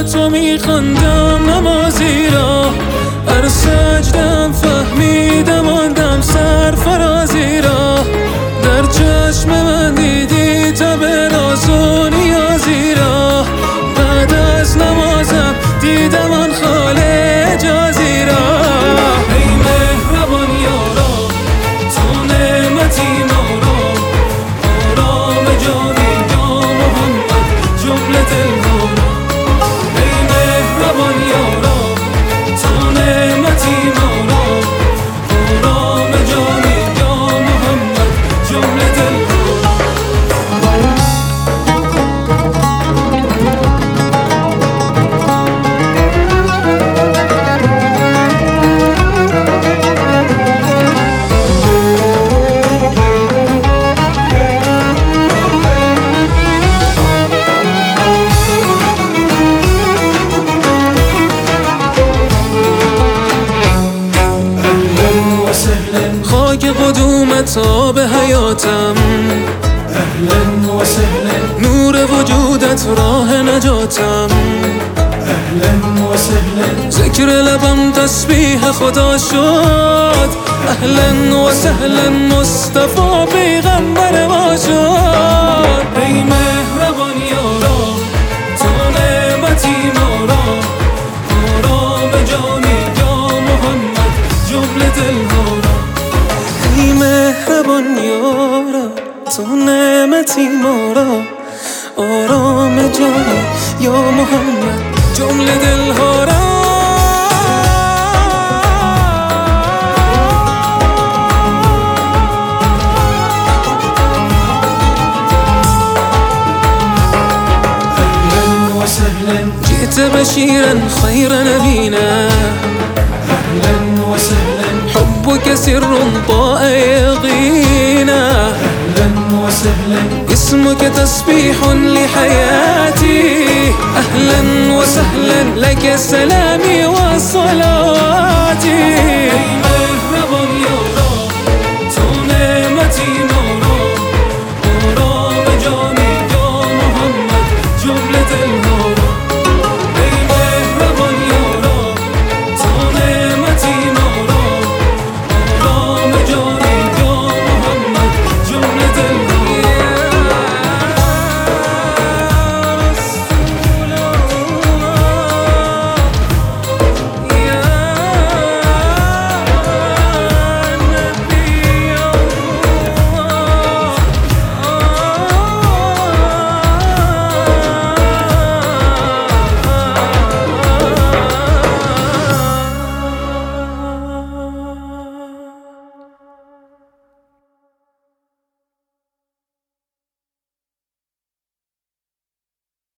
تو میخوندم نمازی را، هر سجدم فهمیدم آندم سرفرازی را. در چشم من دیدی تب راز و نیازی را، بعد از نمازم دیدم آن خال اجازی را. ای مهربان یارا تو نعمتی ما را، آرام جانی یا محمد جمله دلها را. ای مهربان یارا تو نعمتی ما را، آرام جانی یا محمد جمله دلها را. خاک قدومت آب حیاتم، اهلا و سهلا. نور وجودت راه نجاتم، اهلا و سهلا. ذکر لبم تسبیح خدا شد، اهلا و سهلا مصطفی پیغمبر ما شد. ای مهربان یارا تو نعمتی ما را، آرام جانی یا محمد جمله دلها را. ای مهربان یارا تو نعمتی ما را، آرام جانی یا محمد جمله دلها را. اهلا و سهلا. جئت بشيرا خير نبينا، اهلا و سهلا. حبك سر ضاء يقينا، اهلا و سهلا. اسمك تسبيح لحياتي، أهلا وسهلا لك السلام